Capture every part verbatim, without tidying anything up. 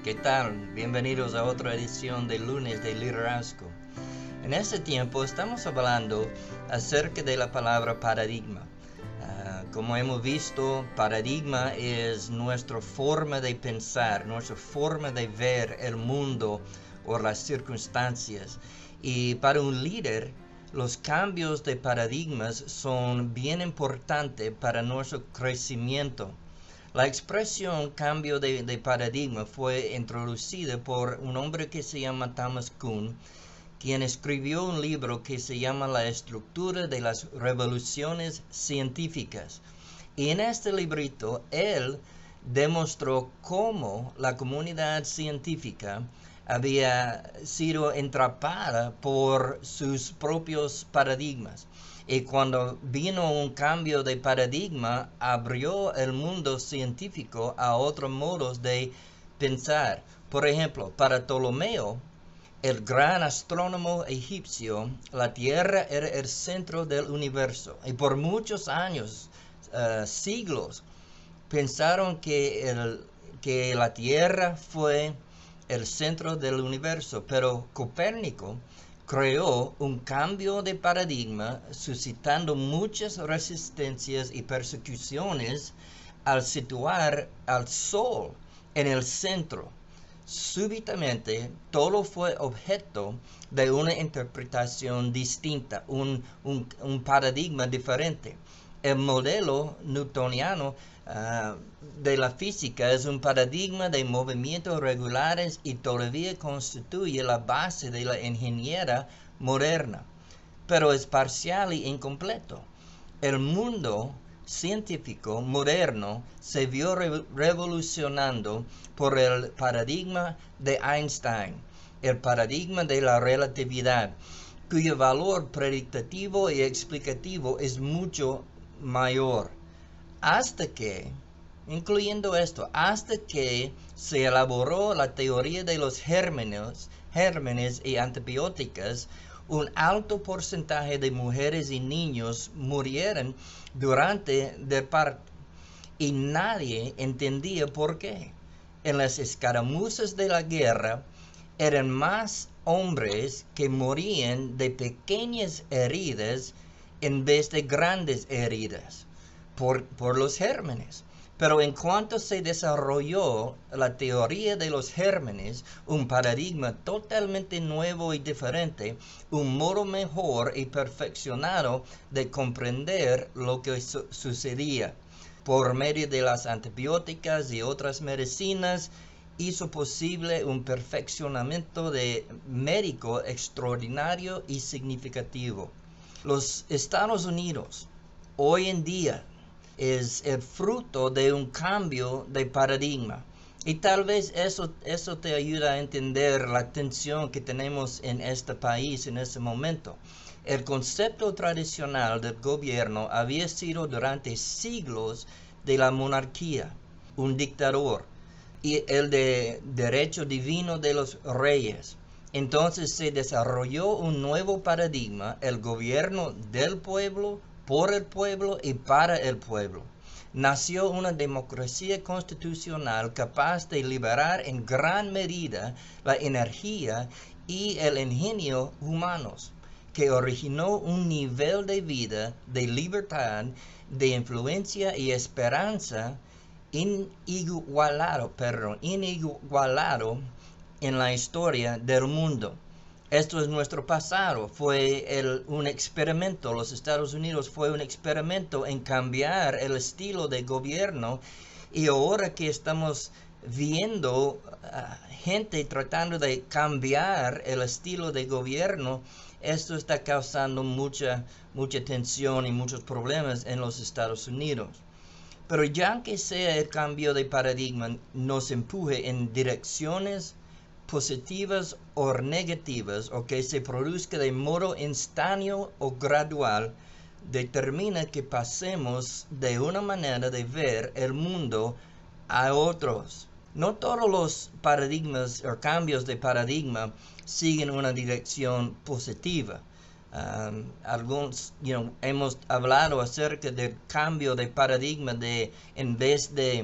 ¿Qué tal? Bienvenidos a otra edición de Lunes de Liderazgo. En este tiempo estamos hablando acerca de la palabra paradigma. Uh, como hemos visto, paradigma es nuestra forma de pensar, nuestra forma de ver el mundo o las circunstancias. Y para un líder, los cambios de paradigmas son bien importantes para nuestro crecimiento. La expresión cambio de, de paradigma fue introducida por un hombre que se llama Thomas Kuhn, quien escribió un libro que se llama La estructura de las revoluciones científicas. Y en este librito, él demostró cómo la comunidad científica había sido atrapada por sus propios paradigmas. Y cuando vino un cambio de paradigma, abrió el mundo científico a otros modos de pensar. Por ejemplo, para Ptolomeo, el gran astrónomo egipcio, la Tierra era el centro del universo. Y por muchos años, uh, siglos, pensaron que, el, que la Tierra fue el centro del universo. Pero Copérnico creó un cambio de paradigma, suscitando muchas resistencias y persecuciones al situar al Sol en el centro. Súbitamente, todo fue objeto de una interpretación distinta, un, un, un paradigma diferente. El modelo newtoniano uh, de la física es un paradigma de movimientos regulares y todavía constituye la base de la ingeniería moderna, pero es parcial y incompleto. El mundo científico moderno se vio re revolucionando por el paradigma de Einstein, el paradigma de la relatividad, cuyo valor predictivo y explicativo es mucho mayor. Hasta que, incluyendo esto, hasta que se elaboró la teoría de los gérmenes, gérmenes y antibióticos, un alto porcentaje de mujeres y niños murieron durante el parto, y nadie entendía por qué. En las escaramuzas de la guerra, eran más hombres que morían de pequeñas heridas en vez de grandes heridas por, por los gérmenes. Pero en cuanto se desarrolló la teoría de los gérmenes, un paradigma totalmente nuevo y diferente, un modo mejor y perfeccionado de comprender lo que su sucedía, por medio de las antibióticas y otras medicinas, hizo posible un perfeccionamiento de médico extraordinario y significativo. Los Estados Unidos, hoy en día, es el fruto de un cambio de paradigma. Y tal vez eso, eso te ayuda a entender la tensión que tenemos en este país en este momento. El concepto tradicional del gobierno había sido durante siglos de la monarquía, un dictador, y el de derecho divino de los reyes. Entonces se desarrolló un nuevo paradigma, el gobierno del pueblo, por el pueblo y para el pueblo. Nació una democracia constitucional capaz de liberar en gran medida la energía y el ingenio humanos, que originó un nivel de vida, de libertad, de influencia y esperanza inigualado, perdón, inigualado en la historia del mundo. Esto es nuestro pasado, fue el, un experimento, los Estados Unidos fue un experimento en cambiar el estilo de gobierno, y ahora que estamos viendo uh, gente tratando de cambiar el estilo de gobierno, esto está causando mucha, mucha tensión y muchos problemas en los Estados Unidos. Pero ya que sea el cambio de paradigma nos empuje en direcciones positivas o negativas, o que se produzca de modo instantáneo o gradual, determina que pasemos de una manera de ver el mundo a otros. No todos los paradigmas o cambios de paradigma siguen una dirección positiva. Um, algunos, you know, hemos hablado acerca del cambio de paradigma de, en vez de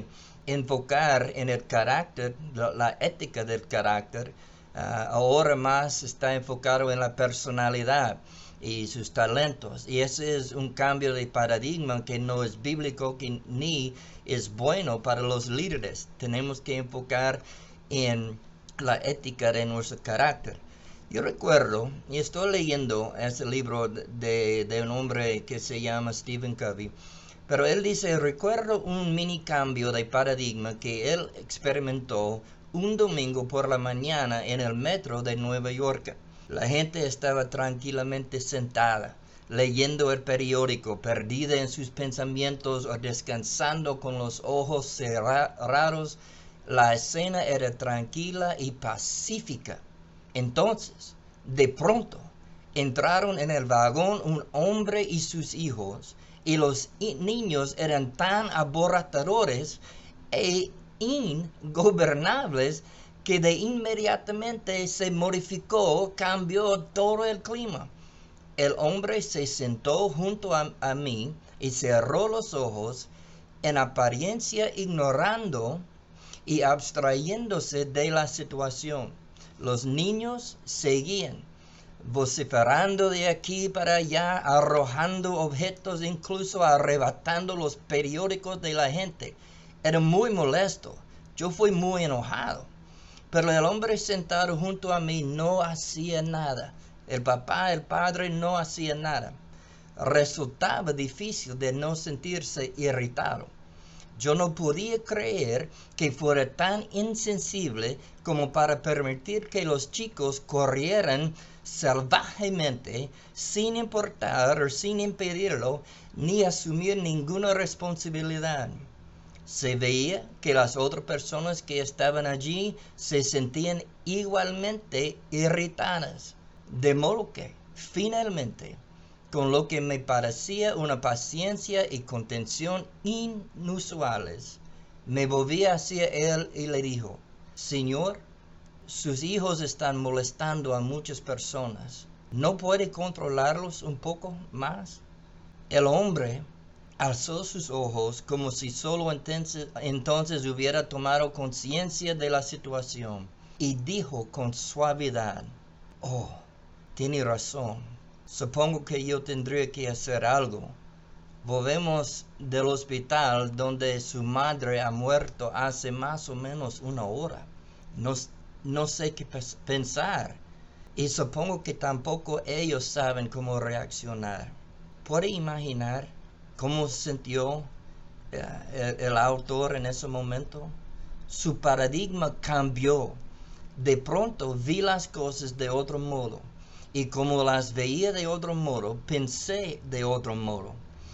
enfocar en el carácter, la, la ética del carácter. Uh, ahora más está enfocado en la personalidad y sus talentos. Y ese es un cambio de paradigma que no es bíblico que ni es bueno para los líderes. Tenemos que enfocar en la ética de nuestro carácter. Yo recuerdo, y estoy leyendo ese libro de, de un hombre que se llama Stephen Covey, pero él dice, recuerdo un mini cambio de paradigma que él experimentó un domingo por la mañana en el metro de Nueva York. La gente estaba tranquilamente sentada, leyendo el periódico, perdida en sus pensamientos o descansando con los ojos cerrados. La escena era tranquila y pacífica. Entonces, de pronto, entraron en el vagón un hombre y sus hijos, y los niños eran tan aborrecedores e ingobernables que de inmediatamente se modificó, cambió todo el clima. El hombre se sentó junto a, a mí y cerró los ojos, en apariencia ignorando y abstrayéndose de la situación. Los niños seguían vociferando de aquí para allá, arrojando objetos, incluso arrebatando los periódicos de la gente. Era muy molesto. Yo fui muy enojado. Pero el hombre sentado junto a mí no hacía nada. El papá, el padre no hacía nada. Resultaba difícil de no sentirse irritado. Yo no podía creer que fuera tan insensible como para permitir que los chicos corrieran salvajemente sin importar o sin impedirlo ni asumir ninguna responsabilidad. Se veía que las otras personas que estaban allí se sentían igualmente irritadas, de modo que, finalmente, con lo que me parecía una paciencia y contención inusuales, me volví hacia él y le dijo, Señor, sus hijos están molestando a muchas personas. ¿No puede controlarlos un poco más? El hombre alzó sus ojos como si solo entonces, entonces hubiera tomado conciencia de la situación y dijo con suavidad, oh, tiene razón. Supongo que yo tendría que hacer algo. Volvemos del hospital donde su madre ha muerto hace más o menos una hora. No, no sé qué pensar y supongo que tampoco ellos saben cómo reaccionar. ¿Puede imaginar cómo se sintió eh, el, el autor en ese momento? Su paradigma cambió. De pronto vi las cosas de otro modo. Y como las veía de otro modo, pensé de otro modo,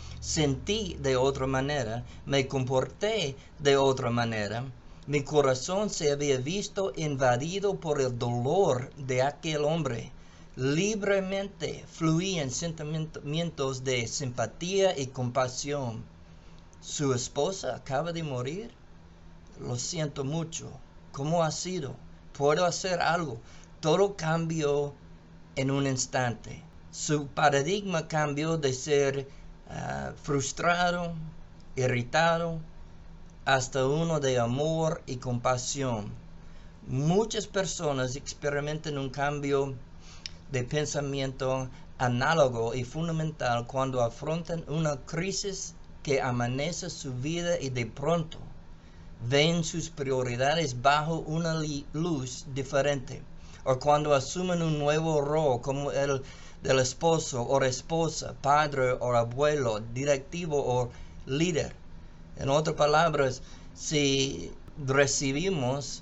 sentí de otra manera, me comporté de otra manera. Mi corazón se había visto invadido por el dolor de aquel hombre. Libremente fluían sentimientos de simpatía y compasión. ¿Su esposa acaba de morir? Lo siento mucho. ¿Cómo ha sido? ¿Puedo hacer algo? Todo cambió en un instante. Su paradigma cambió de ser uh, frustrado, irritado, hasta uno de amor y compasión. Muchas personas experimentan un cambio de pensamiento análogo y fundamental cuando afrontan una crisis que amenaza su vida y de pronto ven sus prioridades bajo una luz diferente. O cuando asumen un nuevo rol como el del esposo o esposa, padre o abuelo, directivo o líder. En otras palabras, si recibimos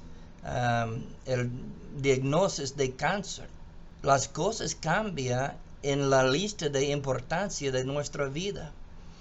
um, el diagnóstico de cáncer, las cosas cambian en la lista de importancia de nuestra vida.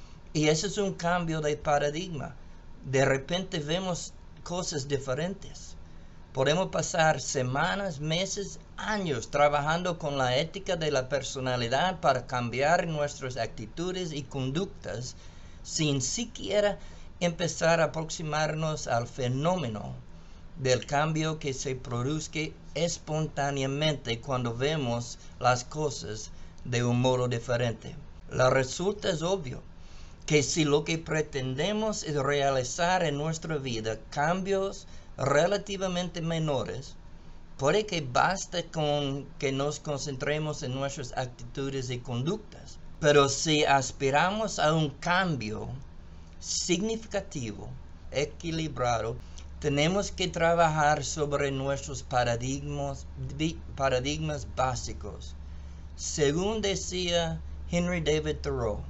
Y ese es un cambio de paradigma. De repente vemos cosas diferentes. Podemos pasar semanas, meses, años trabajando con la ética de la personalidad para cambiar nuestras actitudes y conductas sin siquiera empezar a aproximarnos al fenómeno del cambio que se produzca espontáneamente cuando vemos las cosas de un modo diferente. La resulta es obvio, que si lo que pretendemos es realizar en nuestra vida cambios relativamente menores, puede que baste con que nos concentremos en nuestras actitudes y conductas. Pero si aspiramos a un cambio significativo, equilibrado, tenemos que trabajar sobre nuestros paradigmas, paradigmas básicos. Según decía Henry David Thoreau,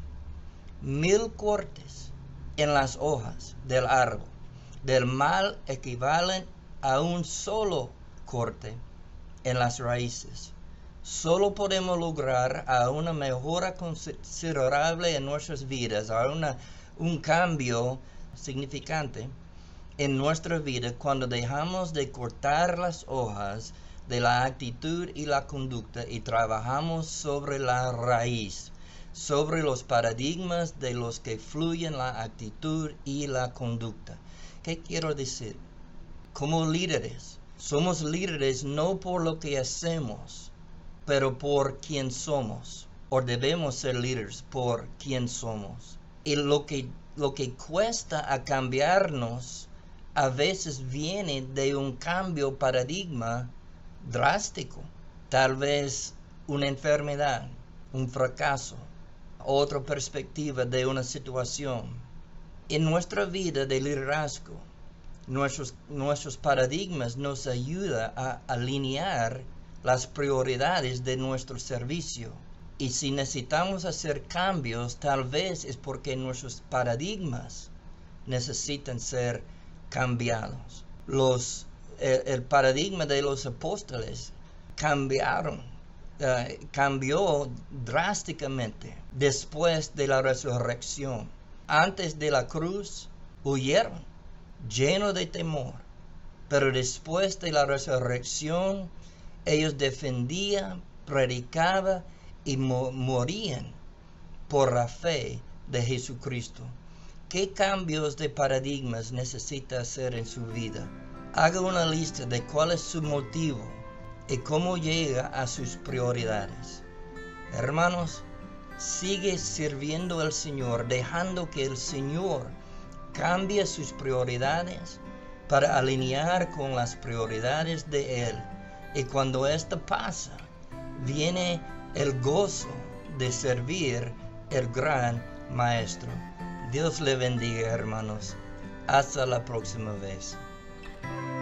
mil cortes en las hojas del árbol del mal equivalen a un solo corte en las raíces. Solo podemos lograr a una mejora considerable en nuestras vidas, a una, un cambio significante en nuestra vida cuando dejamos de cortar las hojas de la actitud y la conducta y trabajamos sobre la raíz, sobre los paradigmas de los que fluyen la actitud y la conducta. ¿Qué quiero decir? Como líderes, somos líderes no por lo que hacemos, pero por quién somos, o debemos ser líderes por quién somos. Y lo que, lo que cuesta a cambiarnos a veces viene de un cambio paradigma drástico, tal vez una enfermedad, un fracaso, otra perspectiva de una situación. En nuestra vida de liderazgo, nuestros, nuestros paradigmas nos ayudan a alinear las prioridades de nuestro servicio. Y si necesitamos hacer cambios, tal vez es porque nuestros paradigmas necesitan ser cambiados. Los, el, el paradigma de los apóstoles cambiaron, uh, cambió drásticamente después de la resurrección. Antes de la cruz huyeron, llenos de temor, pero después de la resurrección ellos defendían, predicaban y mo- morían por la fe de Jesucristo. ¿Qué cambios de paradigmas necesita hacer en su vida? Haga una lista de cuál es su motivo y cómo llega a sus prioridades. Hermanos, sigue sirviendo al Señor, dejando que el Señor cambie sus prioridades para alinear con las prioridades de Él. Y cuando esto pasa, viene el gozo de servir el gran Maestro. Dios le bendiga, hermanos. Hasta la próxima vez.